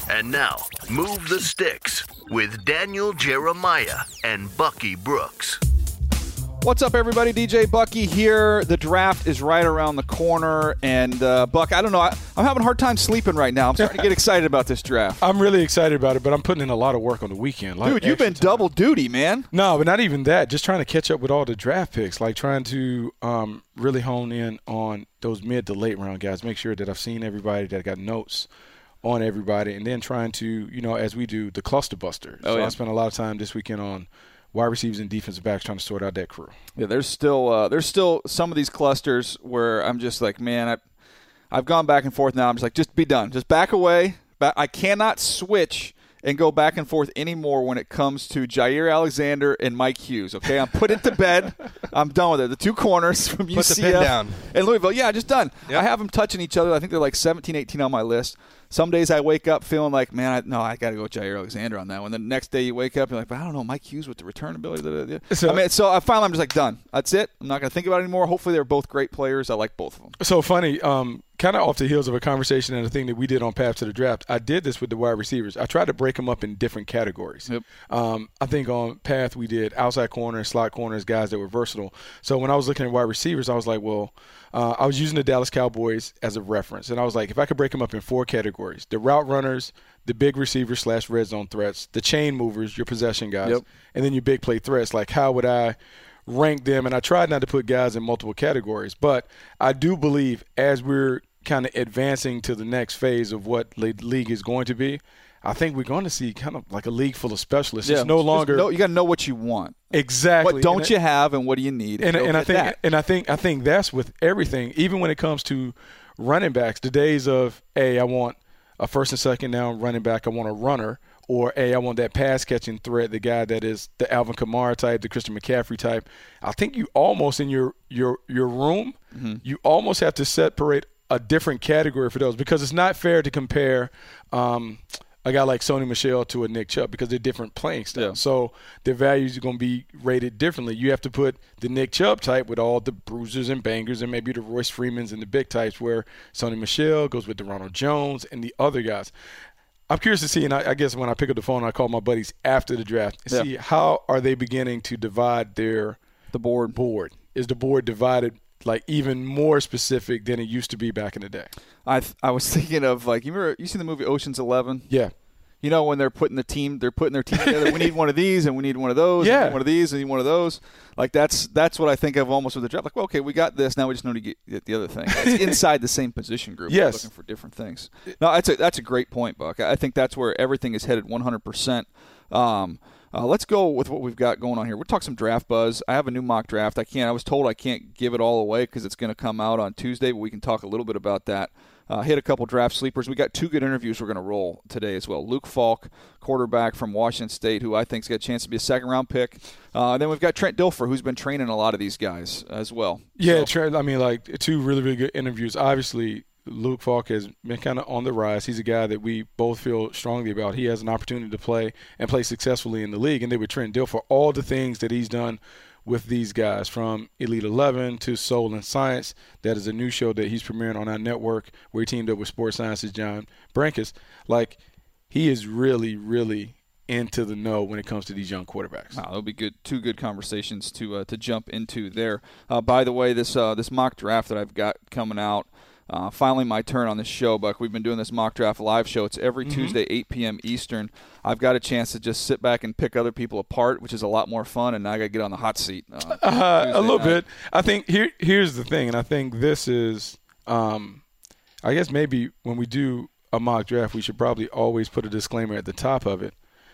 And now, Move the Sticks with Daniel Jeremiah and Bucky Brooks. What's up, everybody? DJ Bucky here. The draft is right around the corner. And, Buck, I don't know. I'm having a hard time sleeping right now. I'm starting to get excited about this draft. I'm really excited about it, but I'm putting in a lot of work on the weekend. Dude, you've been double duty, man. No, but not even that. Just trying to catch up with all the draft picks, like trying to really hone in on those mid to late round guys, make sure that I've seen everybody, that I got notes on everybody, and then trying to, as we do, the cluster busters. I spent a lot of time this weekend on wide receivers and defensive backs trying to sort out that crew. Yeah, there's still some of these clusters where I'm just like, man, I've gone back and forth now. I'm just like, just be done. Just back away. I cannot switch and go back and forth anymore when it comes to Jair Alexander and Mike Hughes. Okay, I'm putting it to bed. I'm done with it. The two corners from UCF Put the pin down. and Louisville. Yeah, just done. Yep. I have them touching each other. I think they're like 17, 18 on my list. Some days I wake up feeling like, man, I got to go with Jair Alexander on that one. The next day you wake up and you're like, but I don't know, Mike Hughes with the return ability. So I finally I'm just like, done. That's it. I'm not going to think about it anymore. Hopefully they're both great players. I like both of them. So funny, kind of off the heels of a conversation and a thing that we did on Path to the Draft, I did this with the wide receivers. I tried to break them up in different categories. Yep. I think on Path we did outside corner and slot corners, guys that were versatile. So when I was looking at wide receivers, I was like, well, I was using the Dallas Cowboys as a reference. And I was like, if I could break them up in four categories, the route runners, the big receivers / red zone threats, the chain movers, your possession guys, and then your big play threats, like how would I rank them? And I tried not to put guys in multiple categories. But I do believe as we're kind of advancing to the next phase of what the league is going to be, I think we're going to see kind of like a league full of specialists. Yeah, it's no longer you got to know what you want. Exactly. What don't you have, and what do you need? And I think that's with everything. Even when it comes to running backs, the days of I want a first and second down running back, I want a runner, or I want that pass catching threat, the guy that is the Alvin Kamara type, the Christian McCaffrey type. I think you almost in your room, you almost have to separate a different category for those, because it's not fair to compare a guy like Sony Michel to a Nick Chubb, because they're different playing styles. Yeah. So their values are going to be rated differently. You have to put the Nick Chubb type with all the bruisers and bangers and maybe the Royce Freemans and the big types, where Sony Michel goes with the Ronald Jones and the other guys. I'm curious to see, and I guess when I pick up the phone, I call my buddies after the draft and see how are they beginning to divide the board. Is the board divided like even more specific than it used to be back in the day? I was thinking of, like, you seen the movie Ocean's 11? Yeah. When they're putting their team together. We need one of these, and we need one of those. Yeah. And one of these, and one of those. Like that's what I think of almost with the draft. Like, well, okay, we got this. Now we just need to get the other thing. It's inside the same position group. Yes. We're looking for different things. No, that's a great point, Buck. I think that's where everything is headed 100%. Let's go with what we've got going on here. We'll talk some draft buzz. I have a new mock draft. I was told I can't give it all away because it's going to come out on Tuesday, but we can talk a little bit about that. Hit a couple draft sleepers. We got two good interviews we're going to roll today as well. Luke Falk, quarterback from Washington State, who I think's got a chance to be a second-round pick. Then we've got Trent Dilfer, who's been training a lot of these guys as well. Yeah, Trent, two really, really good interviews. Obviously, Luke Falk has been kind of on the rise. He's a guy that we both feel strongly about. He has an opportunity to play and play successfully in the league. And then with Trent Dilfer, all the things that he's done with these guys, from Elite 11 to Soul and Science. That is a new show that he's premiering on our network, where he teamed up with Sports Science's John Brankus. Like, he is really, really into the know when it comes to these young quarterbacks. Wow, that'll be good. Two good conversations to jump into there. By the way, this mock draft that I've got coming out, finally my turn on this show, Buck. We've been doing this mock draft live show. It's every Tuesday, 8 p.m. Eastern. I've got a chance to just sit back and pick other people apart, which is a lot more fun, and now I got to get on the hot seat. A little bit. I think here's the thing, and I think this is I guess maybe when we do a mock draft, we should probably always put a disclaimer at the top of it.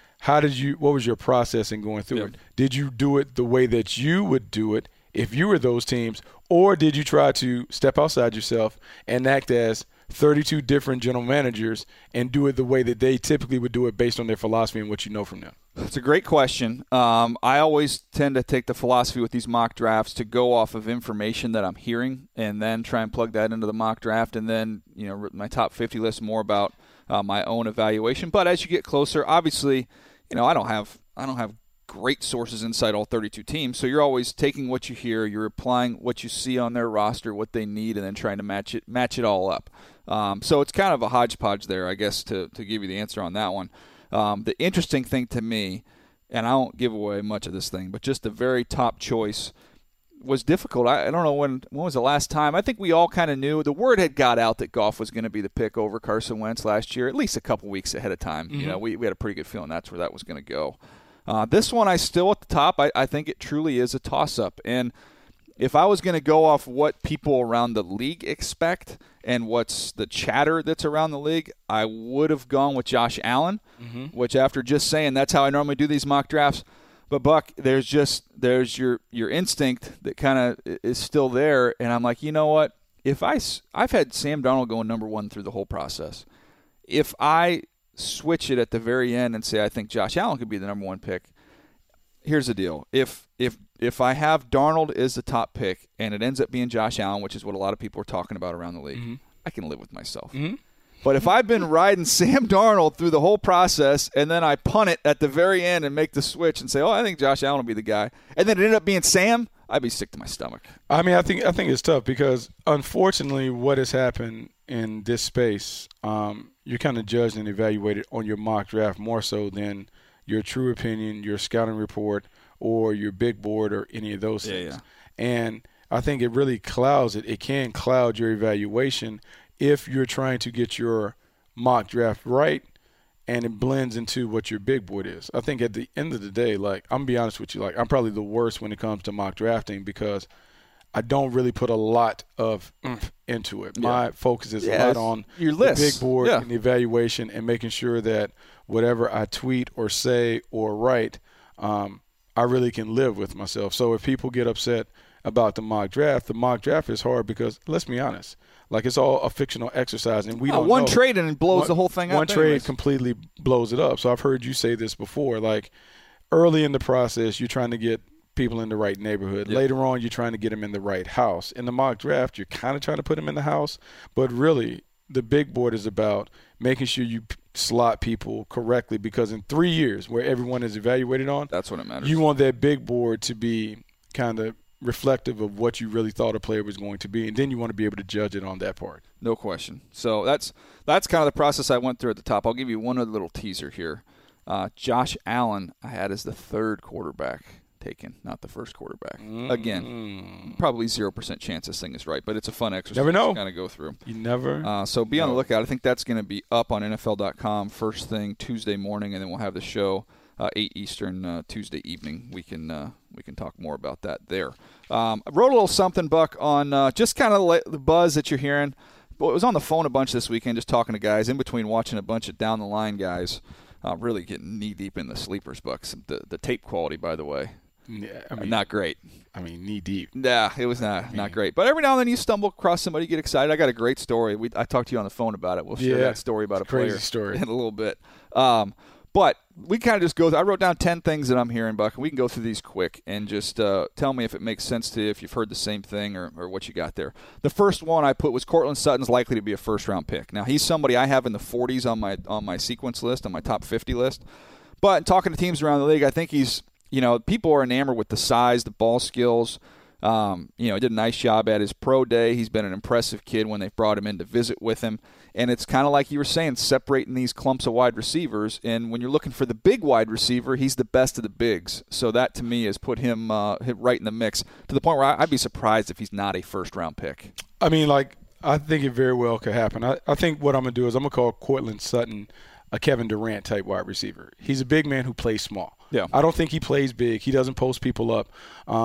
What was your process in going through it? Did you do it the way that you would do it if you were those teams, or did you try to step outside yourself and act as 32 different general managers and do it the way that they typically would do it based on their philosophy and what you know from them? It's a great question. I always tend to take the philosophy with these mock drafts to go off of information that I'm hearing and then try and plug that into the mock draft, and then my top 50 list more about my own evaluation. But as you get closer, obviously, I don't have great sources inside all 32 teams. So you're always taking what you hear, you're applying what you see on their roster, what they need, and then trying to match it all up. So it's kind of a hodgepodge there, I guess, to give you the answer on that one. The interesting thing to me, and I won't give away much of this thing, but just the very top choice was difficult. I don't know when was the last time. I think we all kind of knew. The word had got out that Goff was going to be the pick over Carson Wentz last year, at least a couple weeks ahead of time. Mm-hmm. You know, we had a pretty good feeling that's where that was going to go. This one, I still at the top. I think it truly is a toss-up. And if I was going to go off what people around the league expect and what's the chatter that's around the league, I would have gone with Josh Allen, which after just saying that's how I normally do these mock drafts. But, Buck, there's your instinct that kind of is still there. And I'm like, you know what? If I've had Sam Darnold going number one through the whole process. If I switch it at the very end and say I think Josh Allen could be the number one pick, here's the deal. If I have Darnold as the top pick and it ends up being Josh Allen, which is what a lot of people are talking about around the league, I can live with myself. But if I've been riding Sam Darnold through the whole process and then I punt it at the very end and make the switch and say, oh, I think Josh Allen will be the guy, and then it ended up being Sam, I'd be sick to my stomach. I mean, I think it's tough because, unfortunately, what has happened in this space, you're kind of judged and evaluated on your mock draft more so than your true opinion, your scouting report, or your big board or any of those things. Yeah. And I think it really clouds it. It can cloud your evaluation if you're trying to get your mock draft right and it blends into what your big board is. I think at the end of the day, like, I'm going to be honest with you, like, I'm probably the worst when it comes to mock drafting because I don't really put a lot of into it. My focus is a lot on your list, the big board and the evaluation and making sure that whatever I tweet or say or write, I really can live with myself. So if people get upset about the mock draft is hard because, let's be honest, like, it's all a fictional exercise, and we don't one know. trade and it blows the whole thing up. One trade completely blows it up. So I've heard you say this before. Like, early in the process, you're trying to get people in the right neighborhood. Yep. Later on, you're trying to get them in the right house. In the mock draft, you're kind of trying to put them in the house, but really, the big board is about making sure you slot people correctly because in 3 years, where everyone is evaluated on, that's when it matters. You want that big board to be kind of reflective of what you really thought a player was going to be, and then you want to be able to judge it on that part. No question. So that's kind of the process I went through at the top. I'll give you one other little teaser here. Josh Allen I had as the third quarterback taken, not the first quarterback. Again, probably 0% chance this thing is right, but it's a fun exercise never know. To kind of go through. You never So be on the lookout. I think that's going to be up on NFL.com first thing Tuesday morning, and then we'll have the show 8 Eastern Tuesday evening. We can talk more about that there. I wrote a little something, Buck, on just kind of the buzz that you're hearing. Well, I was on the phone a bunch this weekend just talking to guys, in between watching a bunch of down-the-line guys really getting knee-deep in the sleepers, Bucks. The tape quality, by the way, not great. I mean, knee-deep. Yeah, it was not great. But every now and then you stumble across somebody, you get excited. I got a great story. I talked to you on the phone about it. We'll share that story about a player crazy story in a little bit. But we kind of just go – I wrote down 10 things that I'm hearing, Buck, and we can go through these quick and just tell me if it makes sense to you, if you've heard the same thing or what you got there. The first one I put was Courtland Sutton's likely to be a first-round pick. Now, he's somebody I have in the 40s on my sequence list, on my top 50 list. But talking to teams around the league, I think he's – people are enamored with the size, the ball skills. He did a nice job at his pro day. He's been an impressive kid when they've brought him in to visit with him. And it's kind of like you were saying, separating these clumps of wide receivers. And when you're looking for the big wide receiver, he's the best of the bigs. So that, to me, has put him right in the mix to the point where I'd be surprised if he's not a first-round pick. I mean, I think it very well could happen. I think what I'm going to do is I'm going to call Courtland Sutton a Kevin Durant-type wide receiver. He's a big man who plays small. Yeah. I don't think he plays big. He doesn't post people up.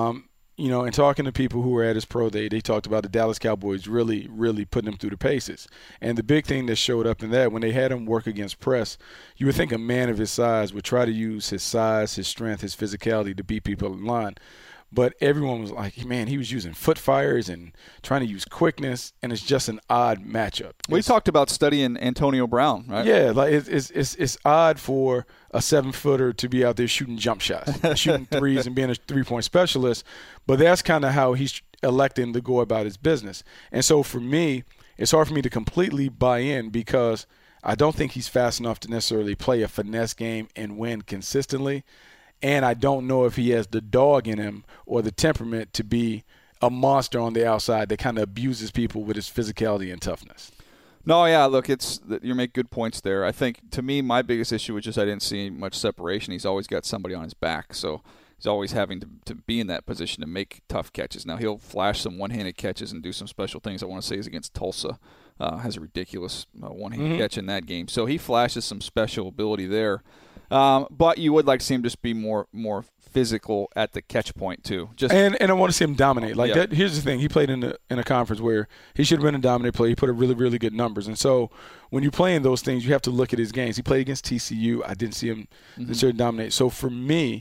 And talking to people who were at his pro day, they talked about the Dallas Cowboys really, really putting him through the paces. And the big thing that showed up in that, when they had him work against press, you would think a man of his size would try to use his size, his strength, his physicality to beat people in line. But everyone was like, man, he was using foot fires and trying to use quickness, and it's just an odd matchup. We talked about studying Antonio Brown, right? Yeah, like it's odd for a 7-footer to be out there shooting jump shots, shooting threes and being a three-point specialist. But that's kind of how he's electing to go about his business. And so for me, it's hard for me to completely buy in because I don't think he's fast enough to necessarily play a finesse game and win consistently. And I don't know if he has the dog in him or the temperament to be a monster on the outside that kind of abuses people with his physicality and toughness. No, yeah, look, you make good points there. I think, to me, my biggest issue was just I didn't see much separation. He's always got somebody on his back, so he's always having to be in that position to make tough catches. Now, he'll flash some one-handed catches and do some special things. I want to say he's against Tulsa. Has a ridiculous one-handed catch in that game. So he flashes some special ability there. But you would like to see him just be more physical at the catch point too. And I want to see him dominate. Like that. Here's the thing: he played in a conference where he should have been a dominant player. He put up really, really good numbers. And so when you're playing those things, you have to look at his games. He played against TCU. I didn't see him necessarily dominate. So for me,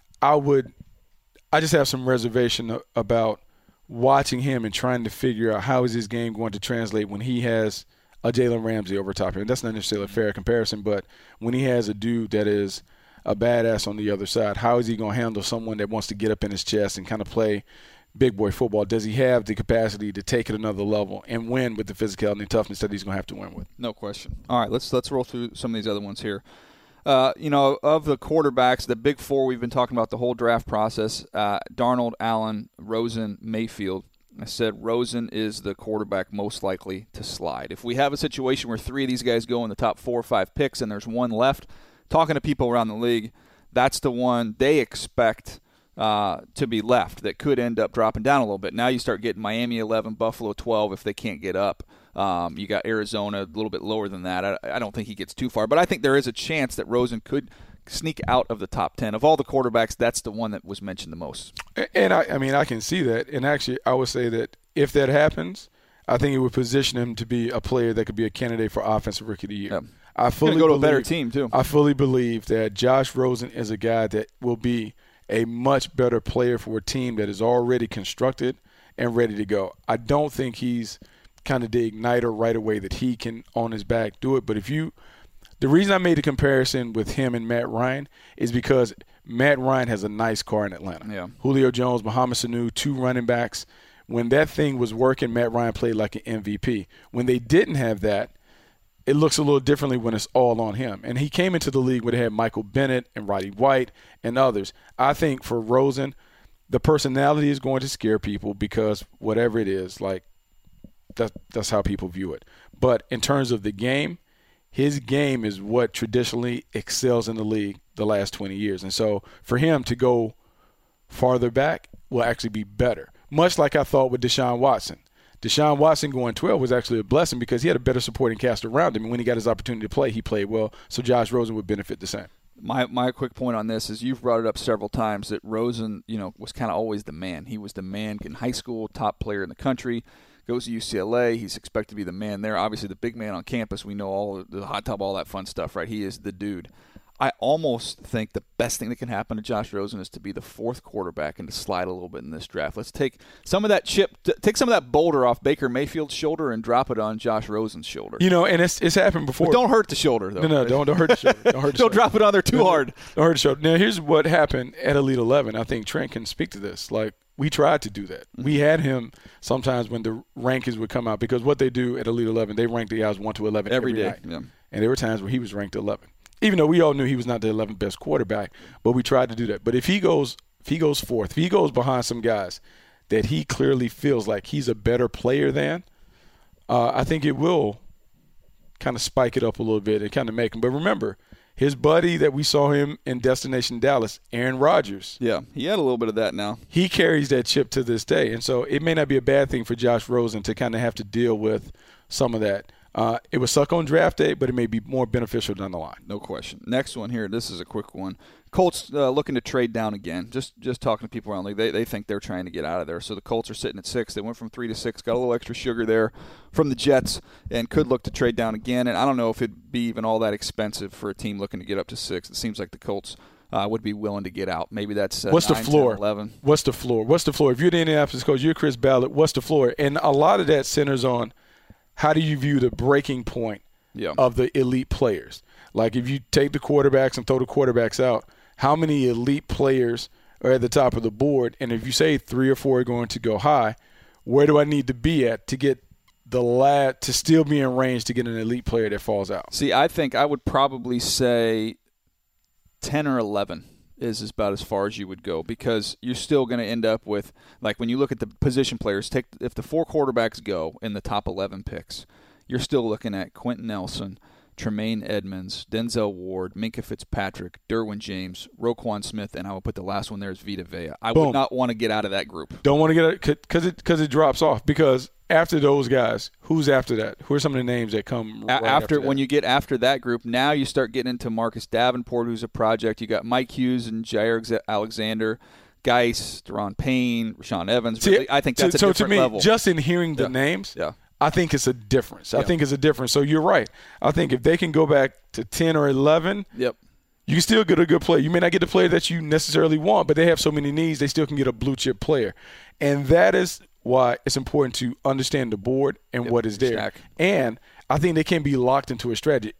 I just have some reservation about watching him and trying to figure out how is his game going to translate when he has a Jalen Ramsey over top of him. That's not necessarily a fair comparison, but when he has a dude that is a badass on the other side, how is he going to handle someone that wants to get up in his chest and kind of play big boy football? Does he have the capacity to take it another level and win with the physicality and toughness that he's going to have to win with? No question. All right, let's roll through some of these other ones here. Of the quarterbacks, the big four we've been talking about the whole draft process, Darnold, Allen, Rosen, Mayfield. I said Rosen is the quarterback most likely to slide. If we have a situation where three of these guys go in the top 4 or 5 picks and there's one left, talking to people around the league, that's the one they expect to be left that could end up dropping down a little bit. Now you start getting Miami 11, Buffalo 12 if they can't get up. You got Arizona a little bit lower than that. I don't think he gets too far, but I think there is a chance that Rosen could sneak out of the top 10. Of all the quarterbacks, that's the one that was mentioned the most. And I can see that. And actually, I would say that if that happens, I think it would position him to be a player that could be a candidate for Offensive Rookie of the Year. Yeah. I fully go to believe, a better team too. I fully believe that Josh Rosen is a guy that will be a much better player for a team that is already constructed and ready to go. I don't think he's kind of the igniter right away that he can on his back do it. But the reason I made the comparison with him and Matt Ryan is because Matt Ryan has a nice car in Atlanta. Yeah. Julio Jones, Mohamed Sanu, 2 running backs. When that thing was working, Matt Ryan played like an MVP. When they didn't have that, it looks a little differently when it's all on him. And he came into the league when they had Michael Bennett and Roddy White and others. I think for Rosen, the personality is going to scare people because whatever it is, like that's how people view it. But in terms of the game, his game is what traditionally excels in the league the last 20 years. And so for him to go farther back will actually be better, much like I thought with Deshaun Watson. Deshaun Watson going 12 was actually a blessing because he had a better supporting cast around him. And when he got his opportunity to play, he played well. So Josh Rosen would benefit the same. My quick point on this is you've brought it up several times that Rosen, was kind of always the man. He was the man in high school, top player in the country. Goes to UCLA. He's expected to be the man there. Obviously, the big man on campus. We know all the hot tub, all that fun stuff, right? He is the dude. I almost think the best thing that can happen to Josh Rosen is to be the 4th quarterback and to slide a little bit in this draft. Let's take some of that take some of that boulder off Baker Mayfield's shoulder and drop it on Josh Rosen's shoulder. And it's happened before. But don't hurt the shoulder, though. No, don't hurt the shoulder. Don't hurt the don't drop it on there too hard. Don't hurt the shoulder. Now, here's what happened at Elite 11. I think Trent can speak to this. Like, we tried to do that. We had him sometimes when the rankings would come out because what they do at Elite 11, they rank the guys 1 to 11 every day. night. Yeah. And there were times where he was ranked 11. Even though we all knew he was not the 11th best quarterback, but we tried to do that. But if he goes 4th, if he goes behind some guys that he clearly feels like he's a better player than, I think it will kind of spike it up a little bit and kind of make him. But remember, his buddy that we saw him in Destination Dallas, Aaron Rodgers. Yeah, he had a little bit of that now. He carries that chip to this day. And so it may not be a bad thing for Josh Rosen to kind of have to deal with some of that. It would suck on draft day, but it may be more beneficial down the line. No question. Next one here. This is a quick one. Colts looking to trade down again. Just talking to people around the league, they think they're trying to get out of there. So the Colts are sitting at 6. They went from 3 to 6, got a little extra sugar there from the Jets, and could look to trade down again. And I don't know if it'd be even all that expensive for a team looking to get up to 6. It seems like the Colts would be willing to get out. Maybe that's what's 9, the floor? 10, 11. What's the floor? What's the floor? If you're the Indianapolis Colts, you're Chris Ballard. What's the floor? And a lot of that centers on how do you view the breaking point of the elite players. Like if you take the quarterbacks and throw the quarterbacks out, how many elite players are at the top of the board? And if you say 3 or 4 are going to go high, where do I need to be at to get the lad to still be in range to get an elite player that falls out? See, I think I would probably say 10 or 11 is about as far as you would go, because you're still going to end up with, like, when you look at the position players, if the 4 quarterbacks go in the top 11 picks, you're still looking at Quentin Nelson, Tremaine Edmonds, Denzel Ward, Minkah Fitzpatrick, Derwin James, Roquan Smith, and I will put the last one there as Vita Vea. I would not want to get out of that group. Don't want to get out because it drops off. Because after those guys, who's after that? Who are some of the names that come right after that? When you get after that group, now you start getting into Marcus Davenport, who's a project. You got Mike Hughes and Jair Alexander, Geis, Deron Payne, Rashaan Evans. Really, I think that's a different level. Just in hearing the names, I think it's a difference. I think it's a difference. So you're right. I think if they can go back to 10 or 11, you can still get a good player. You may not get the player that you necessarily want, but they have so many needs, they still can get a blue-chip player. And that is why it's important to understand the board and what is there. Stack. And I think they can be locked into a strategy.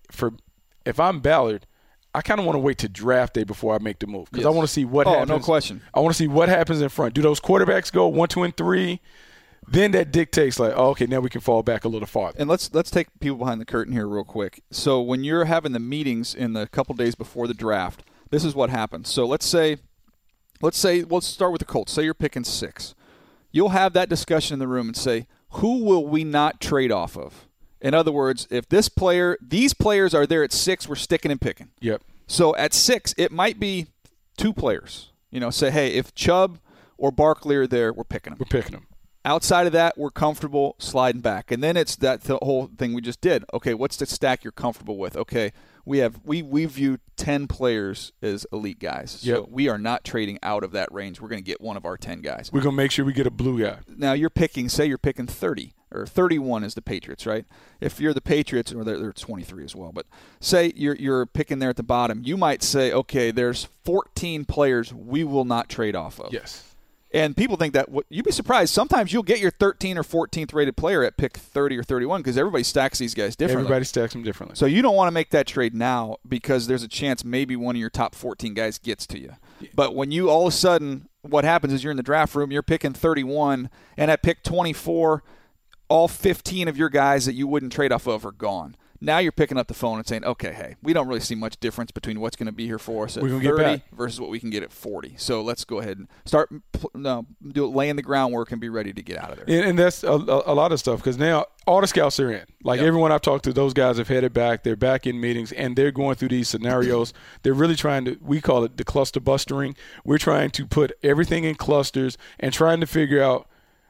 If I'm Ballard, I kind of want to wait to draft day before I make the move, because I want to see what happens. No question. I want to see what happens in front. Do those quarterbacks go 1, 2, and 3? Then that dictates, like, okay, now we can fall back a little farther. And let's take people behind the curtain here real quick. So when you're having the meetings in the couple days before the draft, this is what happens. So let's start with the Colts. Say you're picking 6. You'll have that discussion in the room and say, who will we not trade off of? In other words, if these players are there at 6, we're sticking and picking. Yep. So at 6, it might be 2 players. Say, hey, if Chubb or Barkley are there, we're picking them. We're picking them. Outside of that, we're comfortable sliding back. And then it's the whole thing we just did. Okay, what's the stack you're comfortable with? Okay, we view 10 players as elite guys. So we are not trading out of that range. We're going to get one of our 10 guys. We're going to make sure we get a blue guy. Now you're picking 30 or 31 is the Patriots, right? If you're the Patriots, or they're 23 as well, but say you're picking there at the bottom, you might say, okay, there's 14 players we will not trade off of. Yes. And people think that you'd be surprised. Sometimes you'll get your 13th or 14th rated player at pick 30 or 31 because everybody stacks these guys differently. Everybody stacks them differently. So you don't want to make that trade now because there's a chance maybe one of your top 14 guys gets to you. But when you all of a sudden, what happens is you're in the draft room, you're picking 31, and at pick 24, all 15 of your guys that you wouldn't trade off of are gone. Now you're picking up the phone and saying, okay, hey, we don't really see much difference between what's going to be here for us at 30 versus what we can get at 40. So let's go ahead and start laying the groundwork and be ready to get out of there. And that's a lot of stuff, because now all the scouts are in. Like everyone I've talked to, those guys have headed back. They're back in meetings, and they're going through these scenarios. They're really trying to – we call it the cluster bustering. We're trying to put everything in clusters and trying to figure out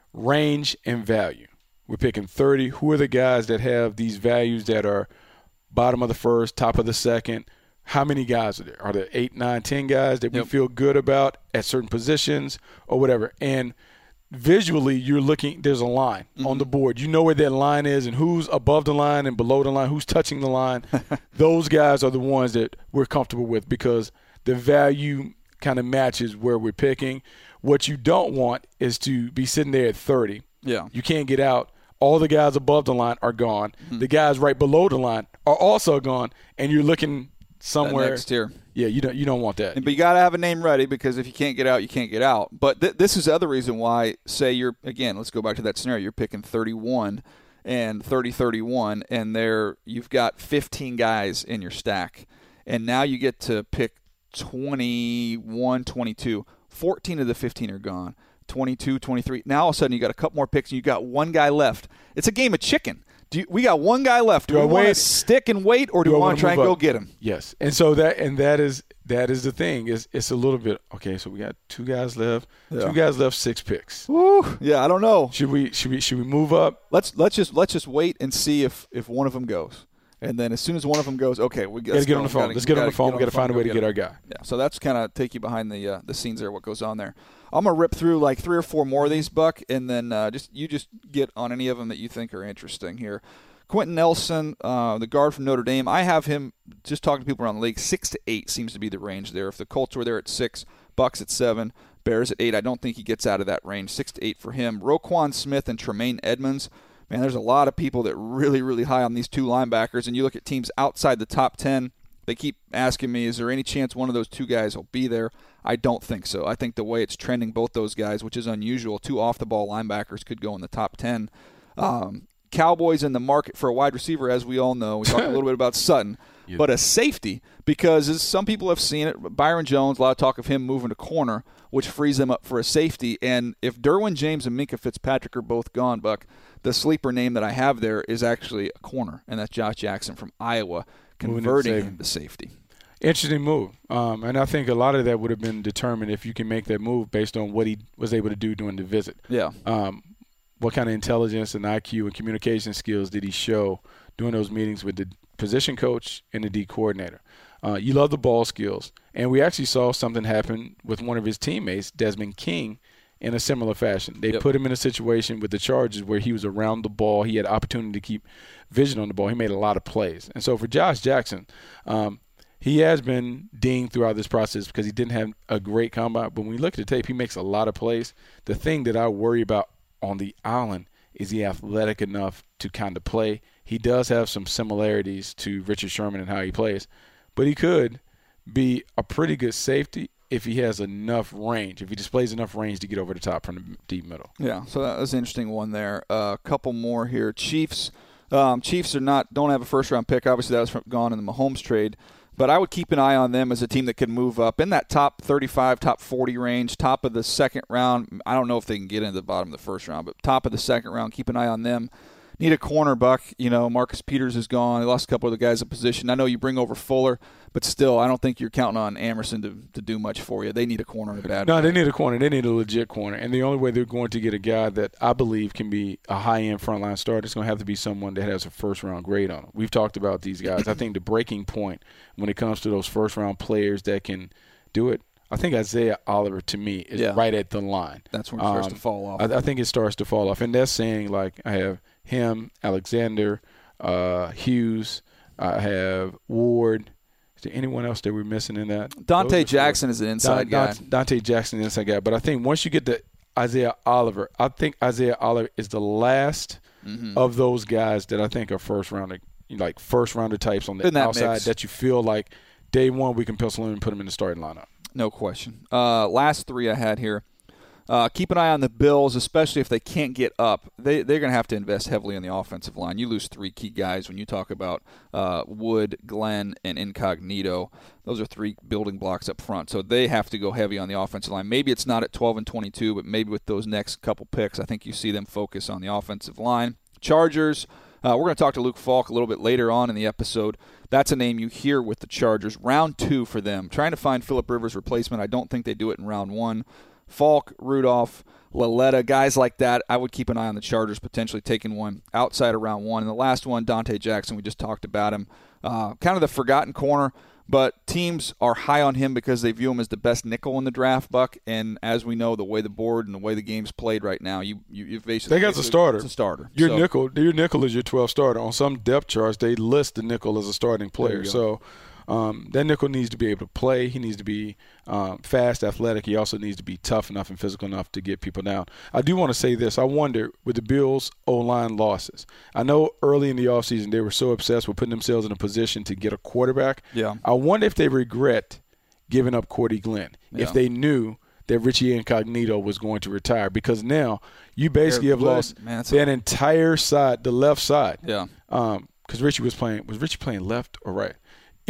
range and value. We're picking 30. Who are the guys that have these values that are bottom of the first, top of the second? How many guys are there? Are there 8, 9, 10 guys that we feel good about at certain positions or whatever? And visually, you're looking – there's a line on the board. You know where that line is and who's above the line and below the line, who's touching the line. Those guys are the ones that we're comfortable with because the value kind of matches where we're picking. What you don't want is to be sitting there at 30. Yeah. You can't get out. All the guys above the line are gone. The guys right below the line are also gone, and you're looking somewhere next tier. Yeah, you don't want that. But you got to have a name ready, because if you can't get out, you can't get out. But this is the other reason why, say let's go back to that scenario. You're picking 31 and 30-31, and you've got 15 guys in your stack. And now you get to pick 21, 22. 14 of the 15 are gone. 22, 23. Now all of a sudden you got a couple more picks and you got one guy left. It's a game of chicken. We got one guy left. Do we want to stick and wait, or do we want to try and go get him? Yes. And so that is the thing. It's a little bit okay. So we got 2 guys left. Yeah. 2 guys left, 6 picks. Woo. Yeah, I don't know. Should we move up? Let's just wait and see if one of them goes. And then as soon as one of them goes, okay, we got to get on the phone. Let's get on the phone. We got to find a way to get our guy. Yeah. So that's kind of take you behind the scenes there, what goes on there. I'm gonna rip through like 3 or 4 more of these, Buck, and then you just get on any of them that you think are interesting here. Quentin Nelson, the guard from Notre Dame, I have him just talking to people around the league. 6 to 8 seems to be the range there. If the Colts were there at 6, Bucks at 7, Bears at 8, I don't think he gets out of that range. 6 to 8 for him. Roquan Smith and Tremaine Edmonds. Man, there's a lot of people that are really, really high on these 2 linebackers, and you look at teams outside the top 10. They keep asking me, is there any chance one of those 2 guys will be there? I don't think so. I think the way it's trending, both those guys, which is unusual, 2 off-the-ball linebackers could go in the top 10. Cowboys in the market for a wide receiver, as we all know. We talked a little bit about Sutton. but a safety, because as some people have seen it, Byron Jones, a lot of talk of him moving to corner, which frees them up for a safety. And if Derwin James and Minkah Fitzpatrick are both gone, Buck, the sleeper name that I have there is actually a corner, and that's Josh Jackson from Iowa, converting him to safety. Interesting move. And I think a lot of that would have been determined if you can make that move based on what he was able to do during the visit. Yeah. What kind of intelligence and IQ and communication skills did he show during those meetings with the position coach and the D coordinator? You love the ball skills. And we actually saw something happen with one of his teammates, Desmond King, in a similar fashion. They put him in a situation with the Chargers where he was around the ball. He had opportunity to keep vision on the ball. He made a lot of plays. And so for Josh Jackson, he has been dinged throughout this process because he didn't have a great combine. But when we look at the tape, he makes a lot of plays. The thing that I worry about on the island is he athletic enough to kind of play. He does have some similarities to Richard Sherman in how he plays, but he could be a pretty good safety if he has enough range, if he displays enough range to get over the top from the deep middle. Yeah, so that was an interesting one there. A couple more here. Chiefs don't have a first-round pick. Obviously, that was gone in the Mahomes trade. But I would keep an eye on them as a team that could move up in that top 35, top 40 range, top of the second round. I don't know if they can get into the bottom of the first round, but top of the second round, keep an eye on them. Need a corner, Buck. Marcus Peters is gone. They lost a couple of the guys in position. I know you bring over Fuller, but still, I don't think you're counting on Amerson to do much for you. They need a corner in a bad way. No, they need a corner. They need a legit corner. And the only way they're going to get a guy that I believe can be a high-end frontline starter is going to have to be someone that has a first-round grade on him. We've talked about these guys. I think the breaking point when it comes to those first-round players that can do it, I think Isaiah Oliver, to me, is right at the line. That's when it starts to fall off. I think it starts to fall off. And that's saying, like, I have him, Alexander, Hughes, I have Ward. Is there anyone else that we're missing in that? Dante Jackson is an inside guy. Dante Jackson is an inside guy. But I think once you get to Isaiah Oliver, I think Isaiah Oliver is the last of those guys that I think are first-rounder types on the outside mix that you feel like day one we can pencil in and put them in the starting lineup. No question. Last three I had here. Keep an eye on the Bills, especially if they can't get up. They're going to have to invest heavily in the offensive line. You lose three key guys when you talk about Wood, Glenn, and Incognito. Those are three building blocks up front. So they have to go heavy on the offensive line. Maybe it's not at 12 and 22, but maybe with those next couple picks, I think you see them focus on the offensive line. Chargers, we're going to talk to Luke Falk a little bit later on in the episode. That's a name you hear with the Chargers. Round 2 for them. Trying to find Phillip Rivers' replacement. I don't think they do it in round 1. Falk, Rudolph, Laletta, guys like that, I would keep an eye on the Chargers potentially taking one outside of round 1. And the last one, Dante Jackson, we just talked about him. Kind of the forgotten corner, but teams are high on him because they view him as the best nickel in the draft, Buck. And as we know, the way the board and the way the game's played right now, you basically they got the starter. It's a starter. Your nickel is your 12th starter. On some depth charts, they list the nickel as a starting player. So that nickel needs to be able to play. He needs to be fast, athletic. He also needs to be tough enough and physical enough to get people down. I do want to say this. I wonder, with the Bills' O-line losses, I know early in the offseason they were so obsessed with putting themselves in a position to get a quarterback. Yeah. I wonder if they regret giving up Cordy Glenn, if they knew that Richie Incognito was going to retire, because now you basically have lost that entire side, the left side. Yeah. Because Richie was playing left or right?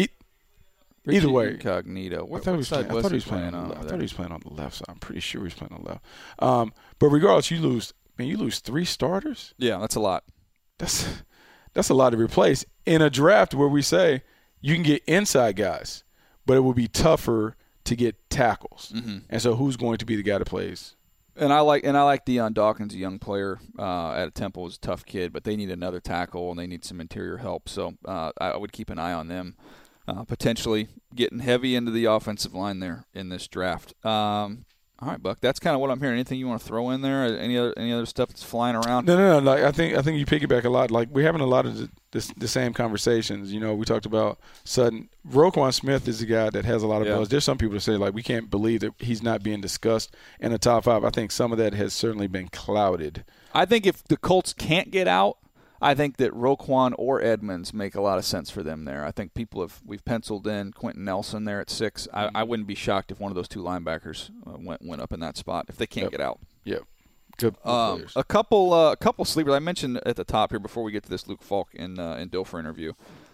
Richie Either way, Incognito. I thought he was playing on the left side. I'm pretty sure he was playing on the left. But regardless, you lose 3 starters. Yeah, that's a lot. That's a lot to replace in a draft where we say you can get inside guys, but it will be tougher to get tackles. Mm-hmm. And so, who's going to be the guy that plays? And I like Deion Dawkins, a young player at Temple, is a tough kid, but they need another tackle and they need some interior help. So I would keep an eye on them. Potentially getting heavy into the offensive line there in this draft. All right, Buck. That's kind of what I'm hearing. Anything you want to throw in there? Any other stuff that's flying around? No. Like, I think you piggyback a lot. Like, we're having a lot of the same conversations. We talked about Sutton. Roquan Smith is a guy that has a lot of buzz. There's some people that say, like, we can't believe that he's not being discussed in the top 5. I think some of that has certainly been clouded. I think if the Colts can't get out, I think that Roquan or Edmonds make a lot of sense for them there. I think we've penciled in Quentin Nelson there at 6. I wouldn't be shocked if one of those 2 linebackers went up in that spot if they can't get out. Yeah, good players. A couple sleepers I mentioned at the top here before we get to this Luke Falk and Dilfer interview.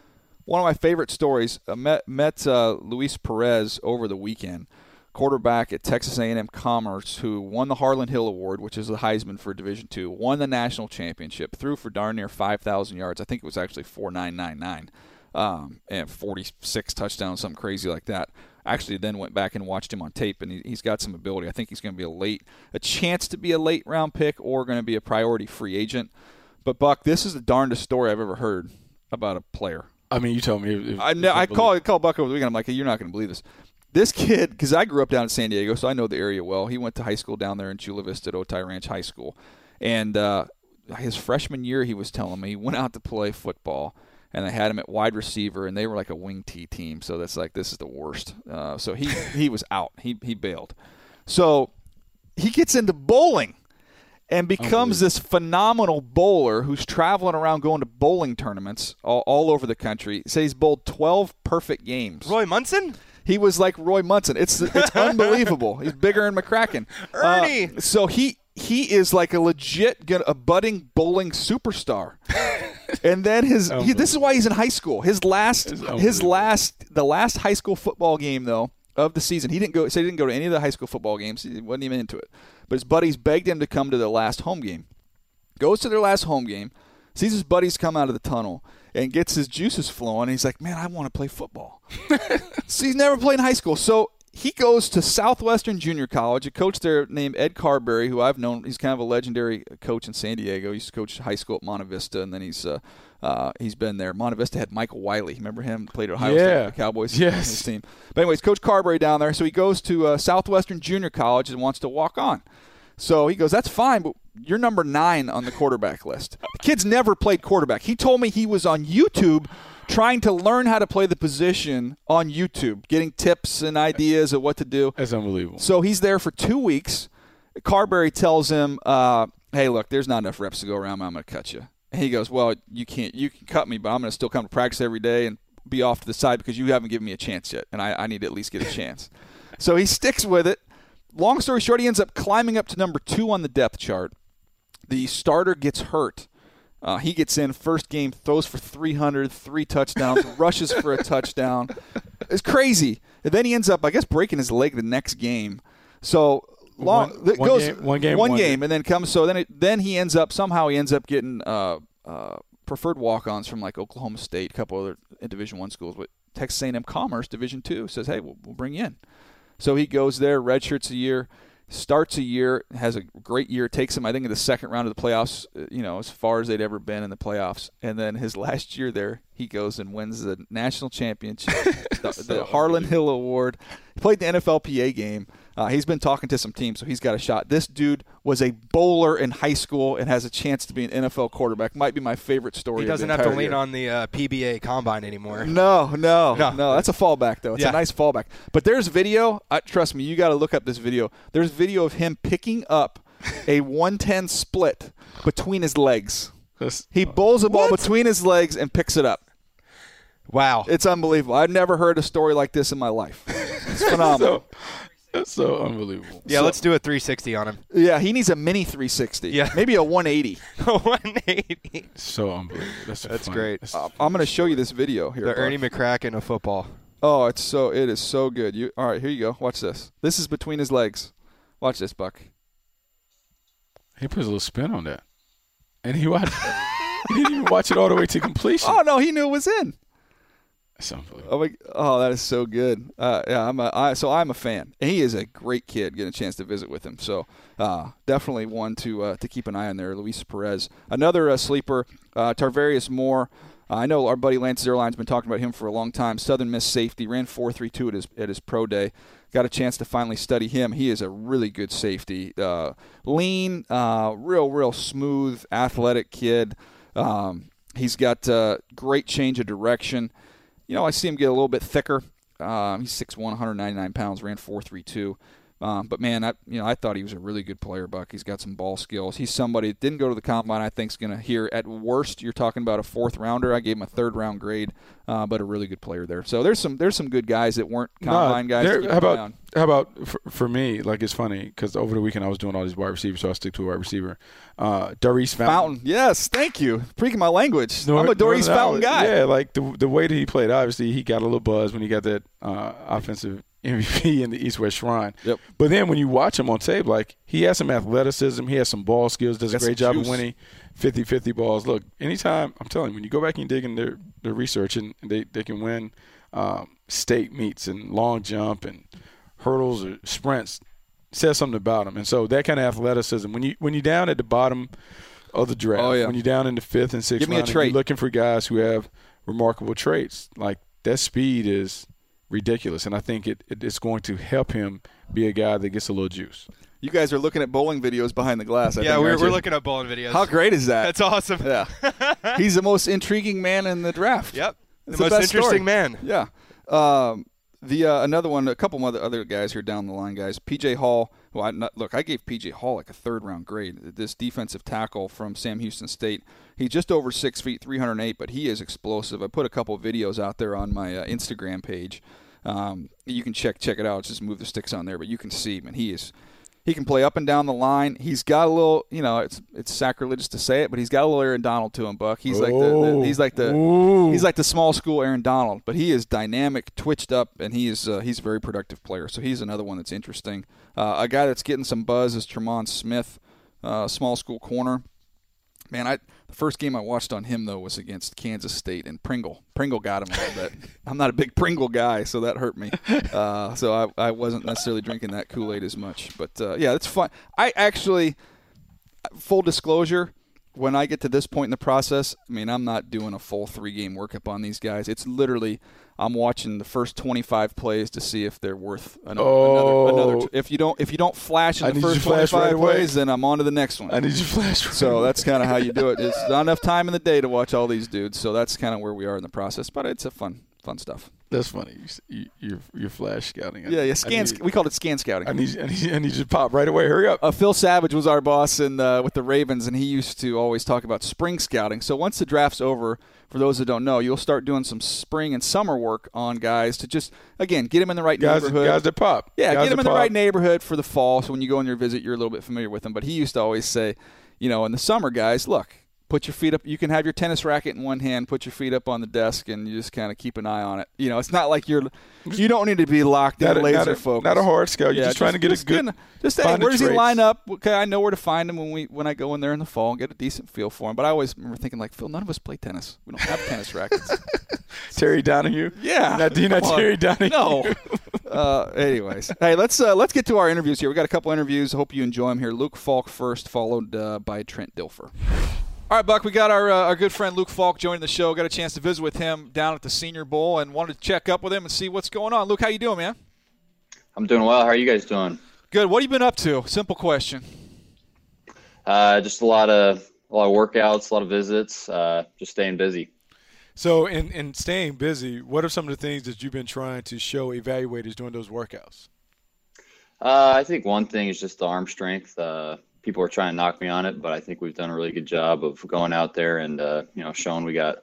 One of my favorite stories, met Luis Perez over the weekend, quarterback at Texas A&M Commerce, who won the Harlan Hill Award, which is the Heisman for Division II, won the national championship, threw for darn near 5,000 yards. I think it was actually 4,999, and 46 touchdowns, something crazy like that. Actually then went back and watched him on tape, and he's got some ability. I think he's going to be a chance to be a late round pick or going to be a priority free agent. But, Buck, this is the darndest story I've ever heard about a player. I mean, you told me. I called Buck over the weekend. I'm like, hey, you're not going to believe this. This kid, because I grew up down in San Diego, so I know the area well. He went to high school down there in Chula Vista at Otay Ranch High School. And his freshman year, he was telling me, he went out to play football, and they had him at wide receiver, and they were like a wing T team. So that's like, this is the worst. So he was out. He bailed. So he gets into bowling and becomes this phenomenal bowler who's traveling around going to bowling tournaments all over the country. Say he's bowled 12 perfect games. Roy Munson? He was like Roy Munson. It's unbelievable. He's bigger than McCracken. Ernie! So he is like a legit a budding bowling superstar. And then this is why he's in high school. The last high school football game though of the season, he didn't go to any of the high school football games. He wasn't even into it. But his buddies begged him to come to the last home game. Goes to their last home game, sees his buddies come out of the tunnel, and gets his juices flowing. And he's like, man, I want to play football. So he's never played in high school. So he goes to Southwestern Junior College. A coach there named Ed Carberry, who I've known. He's kind of a legendary coach in San Diego. He used to coach high school at Monte Vista, and then he's been there. Monte Vista had Michael Wiley. Remember him? Played at Ohio State, the Cowboys yes. team. But anyways, Coach Carberry down there. So he goes to Southwestern Junior College and wants to walk on. So he goes, that's fine, but you're number 9 on the quarterback list. The kid's never played quarterback. He told me he was on YouTube trying to learn how to play the position on YouTube, getting tips and ideas of what to do. That's unbelievable. So he's there for 2 weeks. Carberry tells him, hey, look, there's not enough reps to go around. I'm going to cut you. And he goes, well, you can cut me, but I'm going to still come to practice every day and be off to the side because you haven't given me a chance yet, and I need to at least get a chance. So he sticks with it. Long story short, he ends up climbing up to number 2 on the depth chart. The starter gets hurt. He gets in first game, throws for 300, 3 touchdowns, rushes for a touchdown. It's crazy. And then he ends up, I guess, breaking his leg the next game. So one game, and then comes. So then he ends up getting preferred walk-ons from like Oklahoma State, a couple other Division I schools, but Texas A&M Commerce Division II says, hey, we'll bring you in. So he goes there, redshirts a year, starts a year, has a great year, takes him, I think, in the second round of the playoffs, as far as they'd ever been in the playoffs. And then his last year there, he goes and wins the national championship, the Harlan Hill Award. He played the NFLPA game. He's been talking to some teams, so he's got a shot. This dude was a bowler in high school and has a chance to be an NFL quarterback. Might be my favorite story. He doesn't have to lean on the PBA combine anymore. No. That's a fallback, though. It's a nice fallback. But there's video. Trust me, you got to look up this video. There's video of him picking up a 110 split between his legs. He bowls a ball between his legs and picks it up. Wow. It's unbelievable. I've never heard a story like this in my life. It's phenomenal. That's so unbelievable. Yeah, let's do a 360 on him. Yeah, he needs a mini 360. Yeah. Maybe a 180. 180. So unbelievable. That's great. I'm going to show you this video here. The Ernie McCracken of football. Oh, it is so good. All right, here you go. Watch this. This is between his legs. Watch this, Buck. He puts a little spin on that. And he didn't even watch it all the way to completion. Oh, no, he knew it was in. That's unbelievable. Oh, that is so good. I'm a fan. And he is a great kid. Getting a chance to visit with him, so definitely one to keep an eye on there. Luis Perez, another sleeper. Tarvarius Moore. I know our buddy Lance Zierlein's been talking about him for a long time. Southern Miss safety, ran 4.32 at his pro day. Got a chance to finally study him. He is a really good safety. Lean, real smooth, athletic kid. He's got great change of direction. I see him get a little bit thicker. He's 6'1", 199 pounds, ran 4.32. But man, I thought he was a really good player, Buck. He's got some ball skills. He's somebody that didn't go to the combine. I think is going to hear at worst you're talking about a 4th rounder. I gave him a 3rd round grade, but a really good player there. So there's some good guys that weren't combine guys. How about for me? Like, it's funny because over the weekend I was doing all these wide receivers, so I stick to a wide receiver. Daurice Fountain. Yes, thank you. Speaking my language. I'm a Daurice Fountain guy. Yeah, like the way that he played. Obviously, he got a little buzz when he got that offensive MVP in the East-West Shrine. Yep. But then when you watch him on tape, like, he has some athleticism, he has some ball skills, does a great job of winning 50-50 balls. Look, anytime, I'm telling you, when you go back and dig in their research and they can win state meets and long jump and hurdles or sprints, says something about him. And so that kind of athleticism, when you're down at the bottom of the draft, when you're down in the 5th and 6th round, you're looking for guys who have remarkable traits, like that speed is ridiculous, and I think it's going to help him be a guy that gets a little juice. You guys are looking at bowling videos behind the glass. We're looking at bowling videos. How great is that? That's awesome. Yeah, he's the most intriguing man in the draft. Yep, it's the most interesting man. Yeah. Another one, a couple of other guys here down the line, guys. P.J. Hall. I gave P.J. Hall like a 3rd round grade. This defensive tackle from Sam Houston State. He's just over 6 feet, 308, but he is explosive. I put a couple of videos out there on my Instagram page. You can check it out. Just move the sticks on there, but you can see, man, he can play up and down the line. He's got a little, it's sacrilegious to say it, but he's got a little Aaron Donald to him, Buck. He's like the small school Aaron Donald, but he is dynamic, twitched up, and he's a very productive player. So he's another one that's interesting. A guy that's getting some buzz is Tremont Smith, small school corner. Man, the first game I watched on him, though, was against Kansas State, and Pringle got him a little bit. I'm not a big Pringle guy, so that hurt me. So I wasn't necessarily drinking that Kool-Aid as much. But, yeah, it's fun. I actually, full disclosure, when I get to this point in the process, I mean, I'm not doing a full 3-game workup on these guys. It's literally I'm watching the first 25 plays to see if they're worth another. If you don't flash in the first 25 plays, then I'm on to the next one. I need you to flash. So that's kind of how you do it. It's not enough time in the day to watch all these dudes. So that's kind of where we are in the process. But it's a fun stuff. That's funny. You're flash scouting. We called it scan scouting. I need you to pop right away. Hurry up. Phil Savage was our boss with the Ravens, and he used to always talk about spring scouting. So once the draft's over, for those that don't know, you'll start doing some spring and summer work on guys to just, again, get them in the right neighborhood. Guys that pop. Yeah, guys get them in the right neighborhood for the fall. So when you go on your visit, you're a little bit familiar with them. But he used to always say, in the summer, guys, look, put your feet up. You can have your tennis racket in one hand, put your feet up on the desk, and you just kind of keep an eye on it. It's not like you don't need to be locked in, laser focused. Not a hard scout. You're just trying to get a good. Hey, where does he line up? Okay, I know where to find him when I go in there in the fall and get a decent feel for him. But I always remember thinking, like, Phil, none of us play tennis. We don't have tennis rackets. Terry Donahue. Yeah, not Terry Donahue. No. Anyways, hey, let's get to our interviews here. We got a couple interviews. I hope you enjoy them here. Luke Falk first, followed by Trent Dilfer. All right, Buck, we got our good friend Luke Falk joining the show. Got a chance to visit with him down at the Senior Bowl and wanted to check up with him and see what's going on. Luke, how you doing, man? I'm doing well. How are you guys doing? Good. What have you been up to? Simple question. Just a lot of workouts, a lot of visits, just staying busy. So in staying busy, what are some of the things that you've been trying to show evaluators during those workouts? I think one thing is just the arm strength. People are trying to knock me on it, but I think we've done a really good job of going out there and showing we got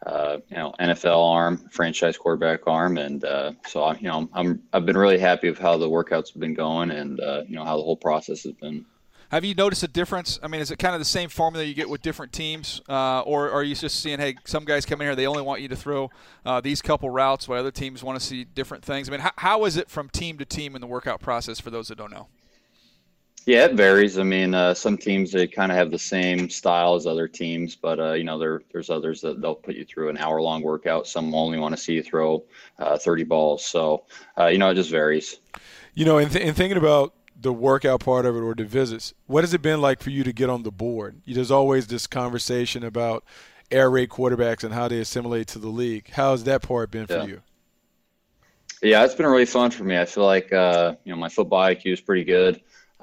NFL arm, franchise quarterback arm, and so I've been really happy with how the workouts have been going and how the whole process has been. Have you noticed a difference? I mean, is it kind of the same formula you get with different teams, or are you just seeing, hey, some guys come in here, they only want you to throw these couple routes, while other teams want to see different things? I mean, how is it from team to team in the workout process for those that don't know? Yeah, it varies. I mean, some teams, they kind of have the same style as other teams, but, there's others that they'll put you through an hour-long workout. Some only want to see you throw 30 balls. So, it just varies. And thinking about the workout part of it or the visits, what has it been like for you to get on the board? There's always this conversation about air raid quarterbacks and how they assimilate to the league. How has that part been for you? Yeah, it's been really fun for me. I feel like, my football IQ is pretty good.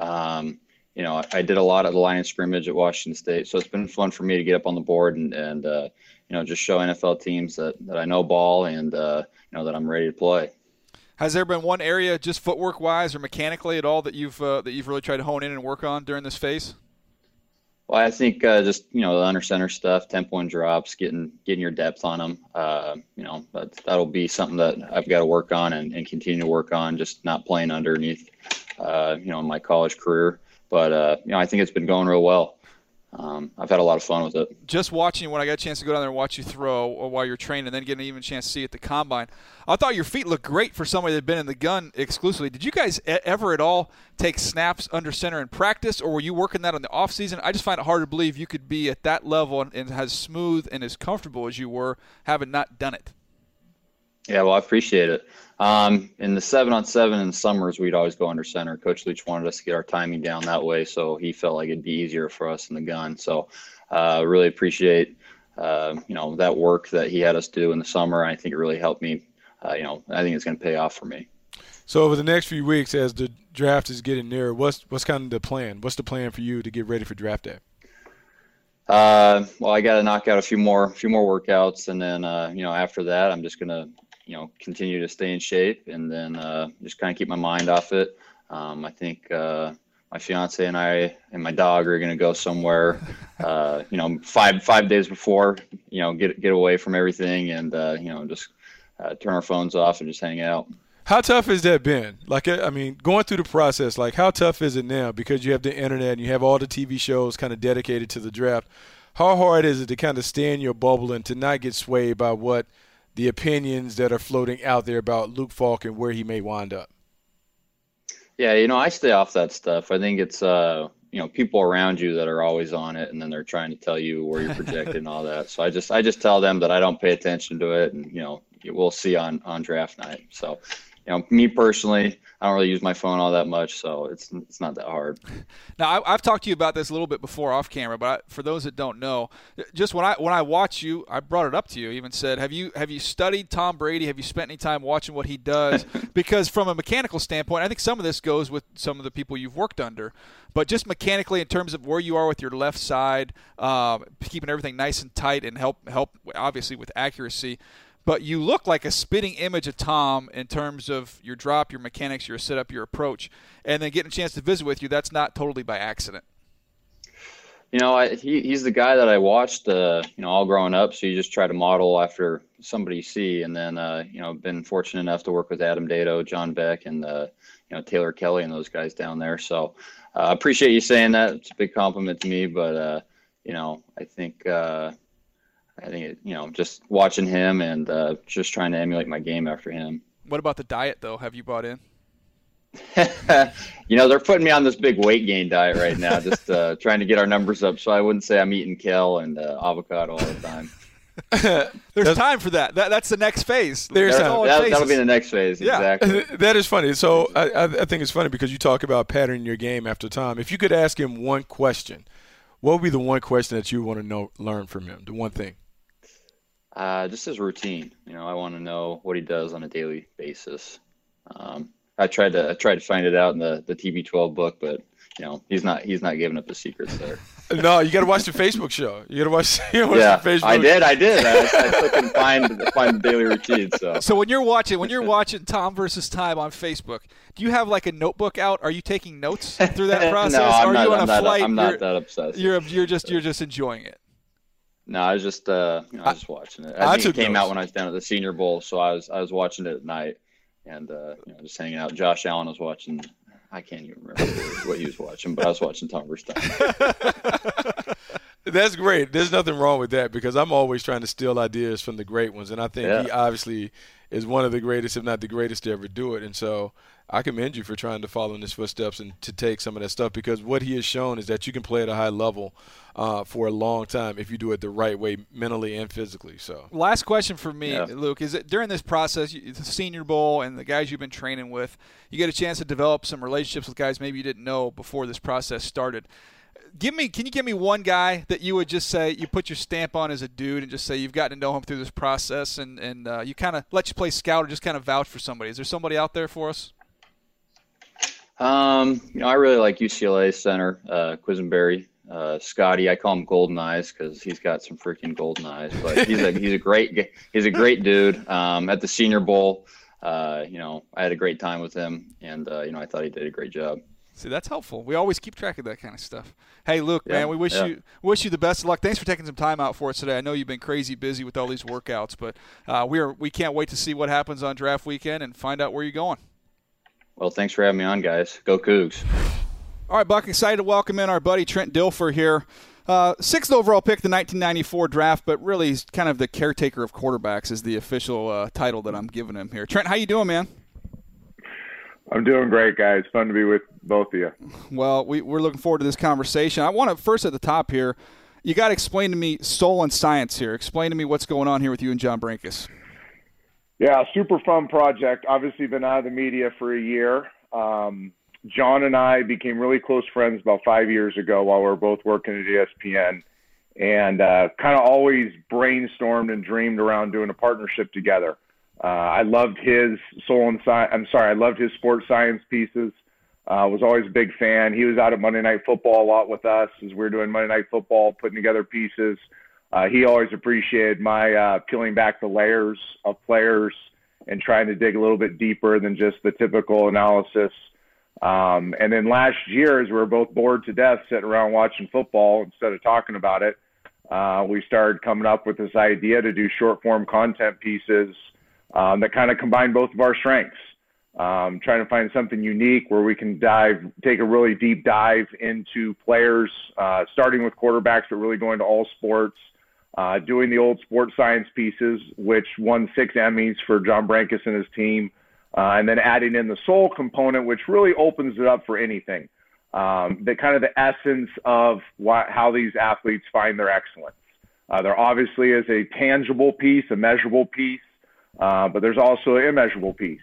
I did a lot of the line of scrimmage at Washington State, so it's been fun for me to get up on the board and just show NFL teams that I know ball and, that I'm ready to play. Has there been one area, just footwork wise or mechanically at all, that you've really tried to hone in and work on during this phase? Well, I think just the under center stuff, tempo and drops, getting your depth on them. That'll be something that I've got to work on and continue to work on. Just not playing underneath, in my college career. But I think it's been going real well. I've had a lot of fun with it. Just watching when I got a chance to go down there and watch you throw or while you're training, and then getting even a chance to see at the combine, I thought your feet looked great for somebody that had been in the gun exclusively. Did you guys ever at all take snaps under center in practice, or were you working that in the off season? I just find it hard to believe you could be at that level and as smooth and as comfortable as you were, having not done it. Yeah, well, I appreciate it. In the 7-on-7 in the summers, we'd always go under center. Coach Leach wanted us to get our timing down that way, so he felt like it'd be easier for us in the gun. So really appreciate, that work that he had us do in the summer. I think it really helped me. I think it's going to pay off for me. So over the next few weeks, as the draft is getting nearer, what's kind of the plan? What's the plan for you to get ready for draft day? Well, I got to knock out a few more workouts, and then after that, I'm just gonna continue to stay in shape, and then just kind of keep my mind off it. I think my fiance and I and my dog are gonna go somewhere, 5 days before, get away from everything, and just turn our phones off and just hang out. How tough has that been? Going through the process, how tough is it now? Because you have the internet and you have all the TV shows kind of dedicated to the draft. How hard is it to kind of stay in your bubble and to not get swayed by what the opinions that are floating out there about Luke Falk and where he may wind up? Yeah, I stay off that stuff. I think it's, people around you that are always on it, and then they're trying to tell you where you're projected and all that. So I just tell them that I don't pay attention to it, and, we'll see on draft night. So, me personally, I don't really use my phone all that much, so it's not that hard. Now, I've talked to you about this a little bit before off camera, but for those that don't know, just when I watch you, I brought it up to you, even said, have you studied Tom Brady? Have you spent any time watching what he does? Because from a mechanical standpoint, I think some of this goes with some of the people you've worked under, but just mechanically in terms of where you are with your left side, keeping everything nice and tight and help obviously with accuracy. But you look like a spitting image of Tom in terms of your drop, your mechanics, your setup, your approach. And then getting a chance to visit with you, that's not totally by accident. He's the guy that I watched, all growing up. So you just try to model after somebody you see. And then, been fortunate enough to work with Adam Dato, John Beck, and, Taylor Kelly and those guys down there. So I appreciate you saying that. It's a big compliment to me. But, I think just watching him and just trying to emulate my game after him. What about the diet, though? Have you bought in? They're putting me on this big weight gain diet right now, just trying to get our numbers up. So I wouldn't say I'm eating kale and avocado all the time. There's time for that. That's the next phase. That'll be the next phase. Yeah. Exactly. That is funny. So I think it's funny because you talk about patterning your game after time. If you could ask him one question, what would be the one question that you want to learn from him? The one thing. Just his routine. I want to know what he does on a daily basis. I tried to find it out in the TB12 book, but he's not giving up the secrets there. No, you got to watch the Facebook show. You got to watch. The Facebook. I did. I click and find the daily routine. So when you're watching Tom versus Time on Facebook, do you have like a notebook out? Are you taking notes through that process? No, I'm not. You on a flight? I'm not that obsessed. You're just enjoying it. No, I was just just watching it. I think it came out when I was down at the Senior Bowl, so I was watching it at night, and just hanging out. Josh Allen was watching. I can't even remember what he was watching, but I was watching Tom versus Time. That's great. There's nothing wrong with that because I'm always trying to steal ideas from the great ones, and I think he obviously is one of the greatest, if not the greatest, to ever do it. And so I commend you for trying to follow in his footsteps and to take some of that stuff because what he has shown is that you can play at a high level for a long time if you do it the right way, mentally and physically. So, last question for me, Luke, is that during this process, the Senior Bowl and the guys you've been training with, you get a chance to develop some relationships with guys maybe you didn't know before this process started. Can you give me one guy that you would just say you put your stamp on as a dude and just say you've gotten to know him through this process and you kind of let you play scout or just kind of vouch for somebody? Is there somebody out there for us? I really like UCLA center, Quisenberry. Scotty, I call him Golden Eyes because he's got some freaking golden eyes. But he's a great dude. At the Senior Bowl, I had a great time with him, and I thought he did a great job. See, that's helpful. We always keep track of that kind of stuff. Hey, Luke, man, we wish you the best of luck. Thanks for taking some time out for us today. I know you've been crazy busy with all these workouts, but we can't wait to see what happens on draft weekend and find out where you're going. Well, thanks for having me on, guys. Go Cougs. All right, Buck, excited to welcome in our buddy Trent Dilfer here. 6th overall pick, the 1994 draft, but really he's kind of the caretaker of quarterbacks is the official title that I'm giving him here. Trent, how you doing, man? I'm doing great, guys. Fun to be with both of you. Well, we're looking forward to this conversation. I want to first at the top here, you got to explain to me soul and science here. Explain to me what's going on here with you and John Brankus. Yeah, super fun project. Obviously been out of the media for a year. John and I became really close friends about 5 years ago while we were both working at ESPN, and kind of always brainstormed and dreamed around doing a partnership together. I loved his I loved his sports science pieces. Was always a big fan. He was out at Monday Night Football a lot with us as we were doing Monday Night Football, putting together pieces. He always appreciated my peeling back the layers of players and trying to dig a little bit deeper than just the typical analysis. And then last year, as we were both bored to death sitting around watching football instead of talking about it, we started coming up with this idea to do short-form content pieces that kind of combine both of our strengths. Trying to find something unique where we can take a really deep dive into players, starting with quarterbacks, but really going to all sports, doing the old sports science pieces, which won 6 Emmys for John Brankus and his team, and then adding in the soul component, which really opens it up for anything. The kind of the essence of how these athletes find their excellence. There obviously is a tangible piece, a measurable piece, but there's also an immeasurable piece,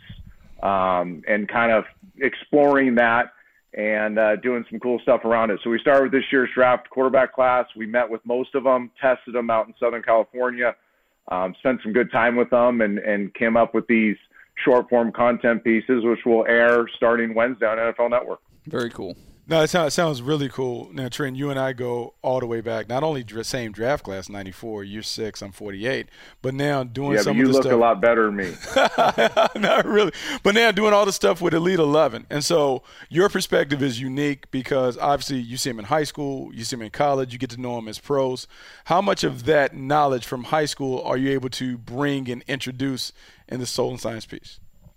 and kind of exploring that and doing some cool stuff around it. So we started with this year's draft quarterback class. We met with most of them, tested them out in Southern California, spent some good time with them, and came up with these short-form content pieces, which will air starting Wednesday on NFL Network. Very cool. No, it sounds really cool. Now, Trent, you and I go all the way back. Not only same draft class, 94, you're 6, I'm 48, but now doing some of the stuff. You look a lot better than me. Not really. But now doing all the stuff with Elite 11. And so your perspective is unique because obviously you see him in high school, you see him in college, you get to know him as pros. How much of that knowledge from high school are you able to bring and introduce in the soul and science piece?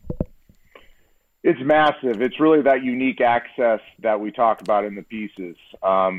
It's massive. It's really that unique access that we talk about in the pieces. I've,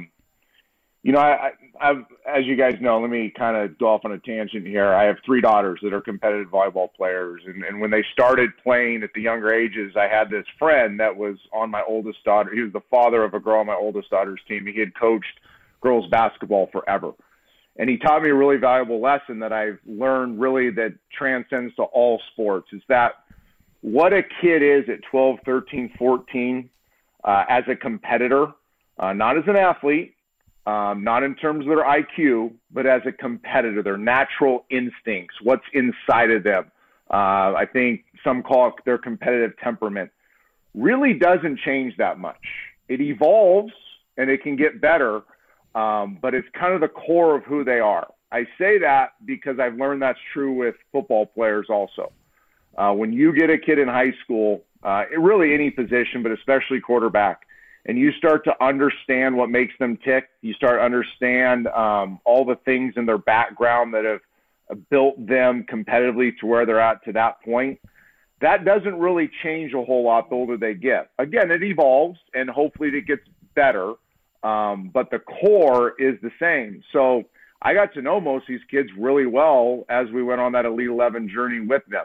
as you guys know, let me kind of go off on a tangent here. I have 3 daughters that are competitive volleyball players. And when they started playing at the younger ages, I had this friend that was on my oldest daughter. He was the father of a girl on my oldest daughter's team. He had coached girls basketball forever. And he taught me a really valuable lesson that I've learned really that transcends to all sports, is that what a kid is at 12, 13, 14 as a competitor, not as an athlete, not in terms of their IQ, but as a competitor, their natural instincts, what's inside of them. I think some call it their competitive temperament, really doesn't change that much. It evolves and it can get better, but it's kind of the core of who they are. I say that because I've learned that's true with football players also. When you get a kid in high school, really any position, but especially quarterback, and you start to understand what makes them tick, you start to understand all the things in their background that have built them competitively to where they're at to that point, that doesn't really change a whole lot the older they get. Again, it evolves, and hopefully it gets better, but the core is the same. So I got to know most of these kids really well as we went on that Elite 11 journey with them.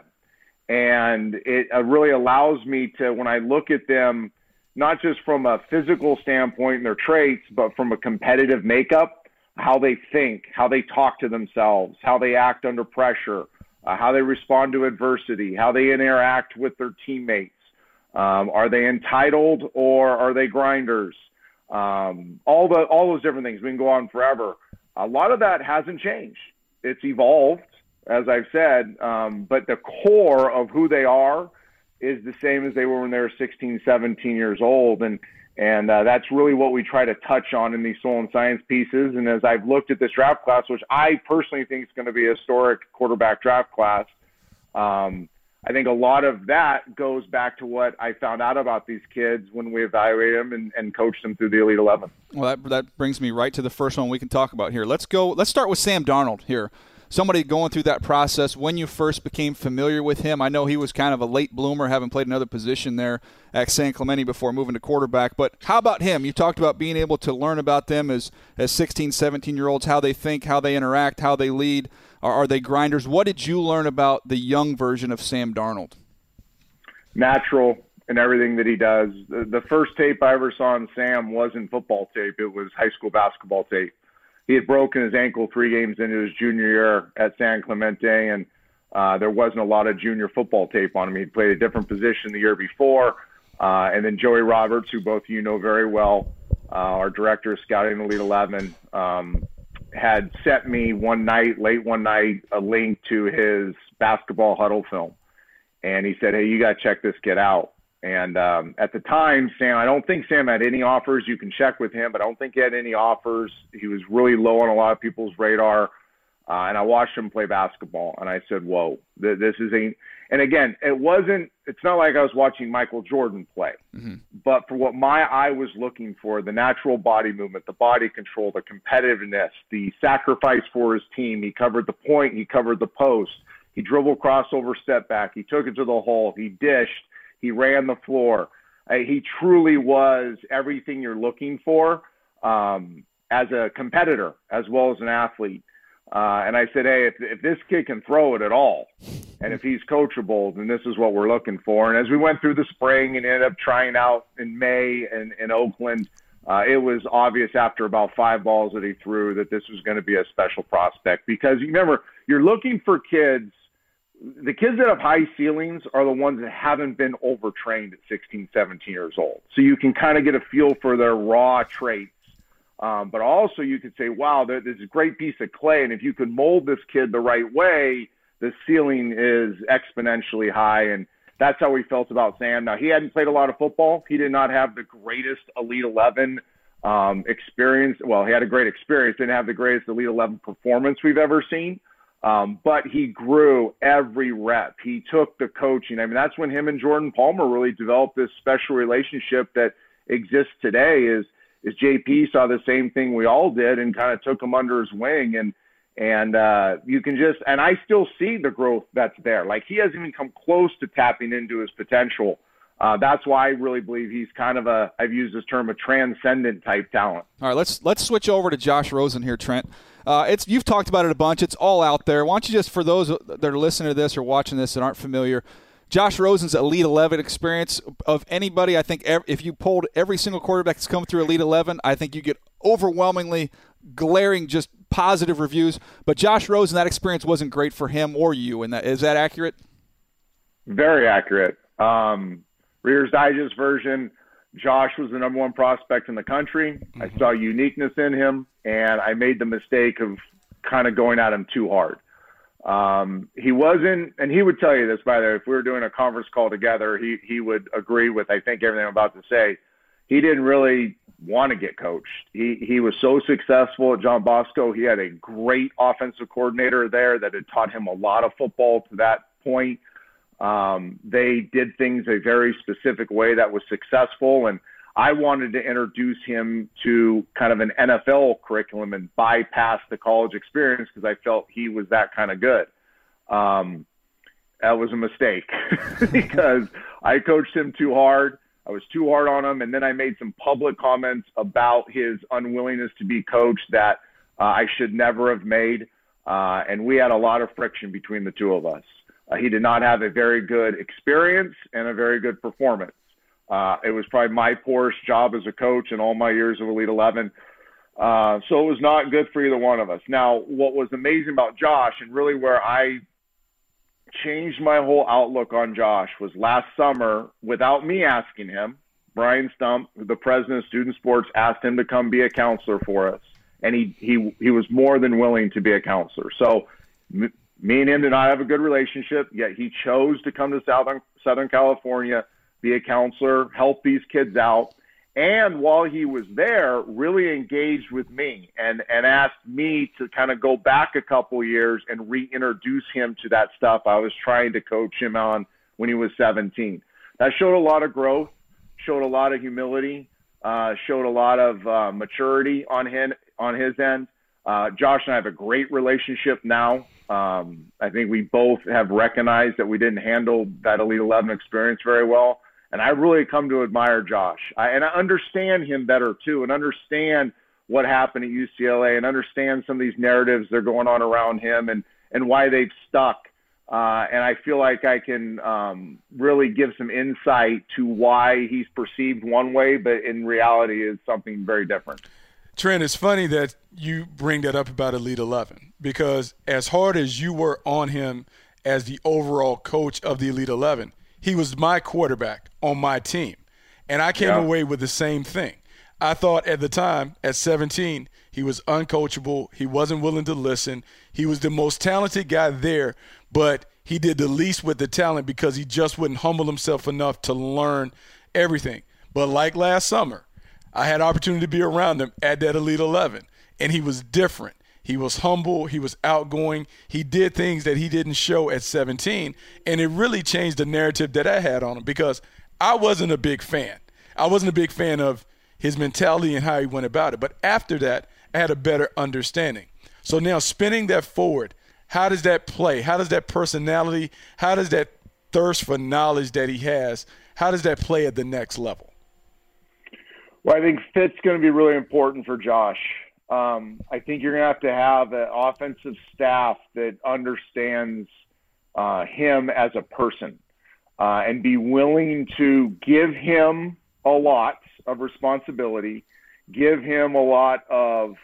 And it really allows me to, when I look at them, not just from a physical standpoint and their traits, but from a competitive makeup, how they think, how they talk to themselves, how they act under pressure, how they respond to adversity, how they interact with their teammates. Are they entitled or are they grinders? All those different things. We can go on forever. A lot of that hasn't changed. It's evolved, as I've said, but the core of who they are is the same as they were when they were 16, 17 years old. And that's really what we try to touch on in these soul and science pieces. And as I've looked at this draft class, which I personally think is going to be a historic quarterback draft class, I think a lot of that goes back to what I found out about these kids when we evaluated them and coached them through the Elite 11. Well, that brings me right to the first one we can talk about here. Let's start with Sam Darnold here. Somebody going through that process, when you first became familiar with him. I know he was kind of a late bloomer, having played another position there at San Clemente before moving to quarterback. But how about him? You talked about being able to learn about them as 16, 17-year-olds, how they think, how they interact, how they lead. Are they grinders? What did you learn about the young version of Sam Darnold? Natural in everything that he does. The first tape I ever saw on Sam wasn't football tape. It was high school basketball tape. He had broken his ankle 3 games into his junior year at San Clemente, and there wasn't a lot of junior football tape on him. He'd played a different position the year before. And then Joey Roberts, who both of you know very well, our director of scouting Elite 11, had sent me late one night, a link to his basketball huddle film. And he said, hey, you got to check this kid out. And at the time, Sam, I don't think Sam had any offers. You can check with him, but I don't think he had any offers. He was really low on a lot of people's radar. And I watched him play basketball, and I said, whoa, this is a – and again, it's not like I was watching Michael Jordan play. Mm-hmm. But for what my eye was looking for, the natural body movement, the body control, the competitiveness, the sacrifice for his team, he covered the point, he covered the post, he dribbled crossover step back, he took it to the hole, he dished, he ran the floor. He truly was everything you're looking for as a competitor as well as an athlete. And I said, hey, if this kid can throw it at all, and if he's coachable, then this is what we're looking for. And as we went through the spring and ended up trying out in May in Oakland, it was obvious after about 5 balls that he threw that this was going to be a special prospect. Because you remember, you're looking for kids. The kids that have high ceilings are the ones that haven't been overtrained at 16, 17 years old. So you can kind of get a feel for their raw traits. But also you could say, wow, there's a great piece of clay. And if you can mold this kid the right way, the ceiling is exponentially high. And that's how we felt about Sam. Now, he hadn't played a lot of football. He did not have the greatest Elite 11 experience. Well, he had a great experience. Didn't have the greatest Elite 11 performance we've ever seen. But he grew every rep. He took the coaching. I mean, that's when him and Jordan Palmer really developed this special relationship that exists today is JP saw the same thing we all did and kind of took him under his wing. And you can just – and I still see the growth that's there. Like, he hasn't even come close to tapping into his potential. That's why I really believe he's kind of I've used this term, a transcendent type talent. All right, let's switch over to Josh Rosen here, Trent. You've talked about it a bunch. It's all out there. Why don't you just, for those that are listening to this or watching this that aren't familiar, Josh Rosen's Elite 11 experience of anybody, I think if you polled every single quarterback that's come through Elite 11, I think you get overwhelmingly glaring just positive reviews. But Josh Rosen, that experience wasn't great for him or you. Is that accurate? Very accurate. Reader's Digest version, Josh was the number 1 prospect in the country. Mm-hmm. I saw uniqueness in him, and I made the mistake of kind of going at him too hard. He wasn't, and he would tell you this, by the way, if we were doing a conference call together, he would agree with, I think, everything I'm about to say. He didn't really want to get coached. He was so successful at John Bosco. He had a great offensive coordinator there that had taught him a lot of football to that point. They did things a very specific way that was successful, and I wanted to introduce him to kind of an NFL curriculum and bypass the college experience because I felt he was that kind of good. That was a mistake because I coached him too hard. I was too hard on him, and then I made some public comments about his unwillingness to be coached that I should never have made, and we had a lot of friction between the two of us. He did not have a very good experience and a very good performance. It was probably my poorest job as a coach in all my years of Elite 11. So it was not good for either one of us. Now, what was amazing about Josh, and really where I changed my whole outlook on Josh, was last summer, without me asking him, Brian Stump, the president of Student Sports, asked him to come be a counselor for us. And he was more than willing to be a counselor. So me and him did not have a good relationship, yet he chose to come to Southern California, be a counselor, help these kids out. And while he was there, really engaged with me and asked me to kind of go back a couple years and reintroduce him to that stuff I was trying to coach him on when he was 17. That showed a lot of growth, showed a lot of humility, showed a lot of maturity on his end. Josh and I have a great relationship now. I think we both have recognized that we didn't handle that Elite 11 experience very well. And I really come to admire Josh. And I understand him better, too, and understand what happened at UCLA and understand some of these narratives that are going on around him and why they've stuck. And I feel like I can really give some insight to why he's perceived one way, but in reality is something very different. Trent, it's funny that you bring that up about Elite 11 because as hard as you were on him as the overall coach of the Elite 11, he was my quarterback on my team. And I came away with the same thing. I thought at the time, at 17, he was uncoachable. He wasn't willing to listen. He was the most talented guy there, but he did the least with the talent because he just wouldn't humble himself enough to learn everything. But like last summer, I had opportunity to be around him at that Elite 11, and he was different. He was humble. He was outgoing. He did things that he didn't show at 17, and it really changed the narrative that I had on him because I wasn't a big fan. I wasn't a big fan of his mentality and how he went about it. But after that, I had a better understanding. So now spinning that forward, how does that play? How does that personality, how does that thirst for knowledge that he has, how does that play at the next level? Well, I think fit's going to be really important for Josh. I think you're going to have an offensive staff that understands him as a person and be willing to give him a lot of responsibility, give him a lot of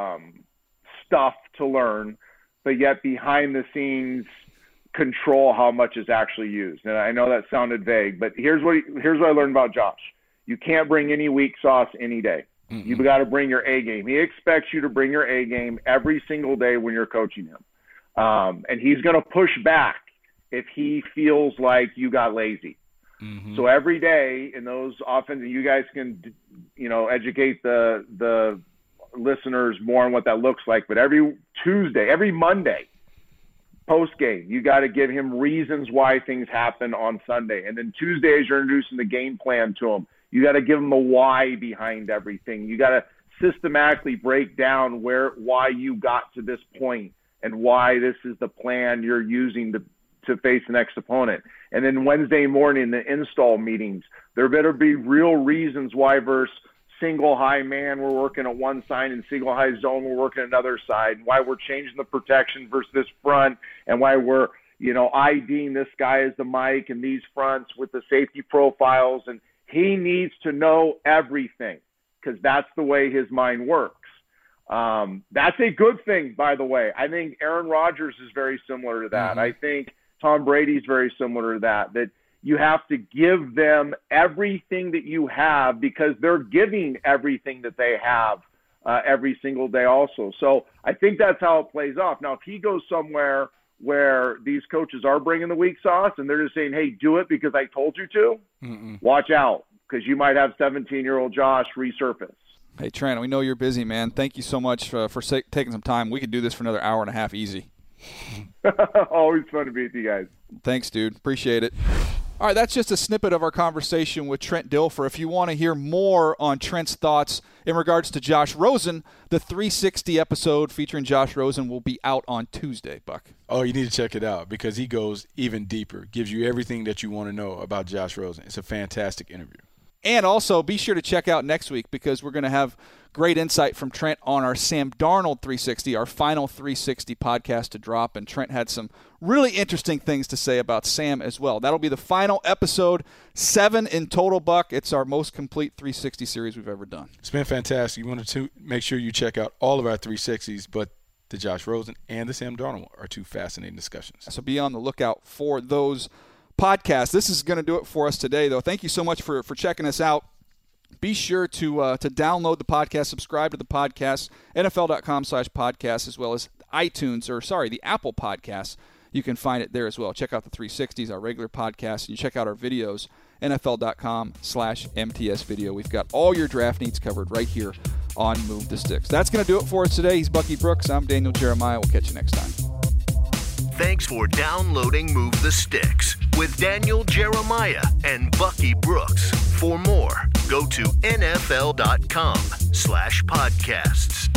stuff to learn, but yet behind the scenes control how much is actually used. And I know that sounded vague, but here's what I learned about Josh. You can't bring any weak sauce any day. Mm-hmm. You've got to bring your A game. He expects you to bring your A game every single day when you're coaching him. And he's going to push back if he feels like you got lazy. Mm-hmm. So every day in those offenses, you guys can, educate the listeners more on what that looks like. But every Tuesday, every Monday, post game, you got to give him reasons why things happen on Sunday. And then Tuesdays, you're introducing the game plan to him. You got to give them the why behind everything. You got to systematically break down why you got to this point and why this is the plan you're using to face the next opponent. And then Wednesday morning, the install meetings, there better be real reasons why versus single high man, we're working at one side, and single high zone, we're working another side, and why we're changing the protection versus this front, and why we're, IDing this guy as the mic and these fronts with the safety profiles. And he needs to know everything because that's the way his mind works. That's a good thing, by the way. I think Aaron Rodgers is very similar to that. Mm-hmm. I think Tom Brady is very similar to that you have to give them everything that you have because they're giving everything that they have every single day also. So I think that's how it plays off. Now, if he goes somewhere where these coaches are bringing the weak sauce and they're just saying, hey, do it because I told you to, watch out because you might have 17-year-old Josh resurface. Hey, Trent, we know you're busy, man. Thank you so much for taking some time. We could do this for another hour and a half easy. Always fun to be with you guys. Thanks, dude. Appreciate it. All right, that's just a snippet of our conversation with Trent Dilfer. If you want to hear more on Trent's thoughts in regards to Josh Rosen, the 360 episode featuring Josh Rosen will be out on Tuesday, Buck. Oh, you need to check it out because he goes even deeper, gives you everything that you want to know about Josh Rosen. It's a fantastic interview. And also be sure to check out next week because we're going to have great insight from Trent on our Sam Darnold 360, our final 360 podcast to drop. And Trent had some really interesting things to say about Sam as well. That'll be the final episode, 7 in total, Buck. It's our most complete 360 series we've ever done. It's been fantastic. You wanted to make sure you check out all of our 360s, but the Josh Rosen and the Sam Darnold are two fascinating discussions. So be on the lookout for those podcasts. This is going to do it for us today, though. Thank you so much for checking us out. Be sure to download the podcast, subscribe to the podcast, NFL.com/podcast, as well as the Apple Podcasts. You can find it there as well. Check out the 360s, our regular podcast, and you check out our videos, NFL.com/MTS video. We've got all your draft needs covered right here on Move the Sticks. That's going to do it for us today. He's Bucky Brooks. I'm Daniel Jeremiah. We'll catch you next time. Thanks for downloading Move the Sticks with Daniel Jeremiah and Bucky Brooks. For more, go to NFL.com/podcasts.